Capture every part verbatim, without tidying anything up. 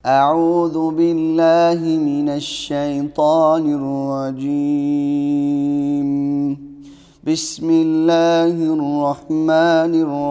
أعوذ بالله من الشيطان الرجيم. بسم الله الرحمن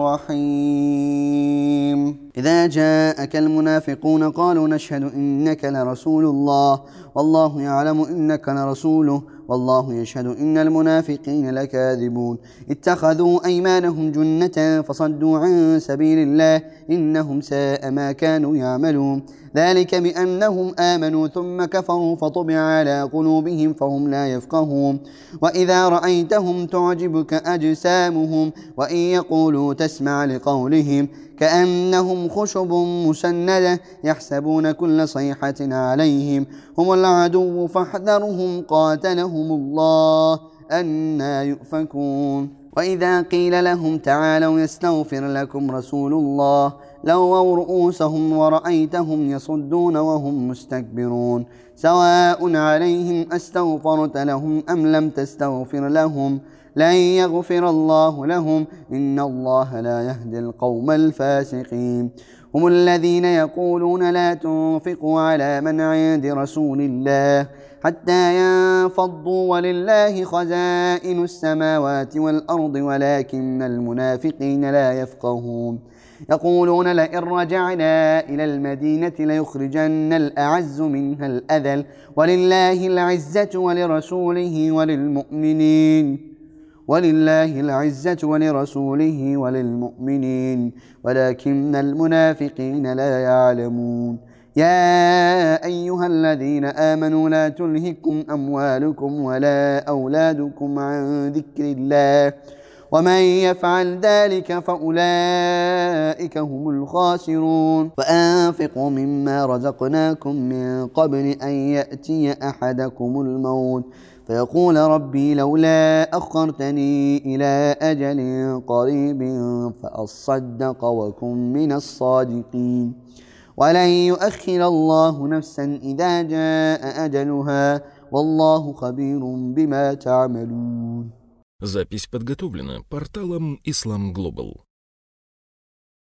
الرحيم. إذا جاءك المنافقون قالوا نشهد إنك لرسول الله والله يعلم إنك لرسوله والله يشهد إن المنافقين لكاذبون. اتخذوا أيمانهم جنة فصدوا عن سبيل الله إنهم ساء ما كانوا يعملون. ذلك بأنهم آمنوا ثم كفروا فطبع على قلوبهم فهم لا يفقهون. وإذا رأيتهم تعجبك أجسامهم وإن يقولوا تسمع لقولهم كأنهم خشب مسندة يحسبون كل صيحة عليهم هم العدو فاحذرهم قاتلهم الله أنى يؤفكون. وإذا قيل لهم تعالوا يستغفر لكم رسول الله لووا رؤوسهم ورأيتهم يصدون وهم مستكبرون. سواء عليهم أستغفرت لهم أم لم تستغفر لهم لن يغفر الله لهم إن الله لا يهدي القوم الفاسقين. هم الذين يقولون لا تنفقوا على من عند رسول الله حتى ينفضوا ولله خزائن السماوات والأرض ولكن المنافقين لا يفقهون. يقولون لئن رجعنا إلى المدينة ليخرجن الأعز منها الأذل ولله العزة ولرسوله وللمؤمنين ولله العزة ولرسوله وللمؤمنين ولكن المنافقين لا يعلمون. يا أيها الذين آمنوا لا تلهكم أموالكم ولا أولادكم عن ذكر الله ومن يفعل ذلك فأولئك هم الخاسرون. وأنفقوا مما رزقناكم من قبل أن يأتي أحدكم الموت فيقول ربي لولا أخرتني إلى أجل قريب فأصدق وكن من الصادقين ولن يؤخر الله نفسا إذا جاء أجلها والله خبير بما تعملون. Запись подготовлена порталом Ислам Глобал.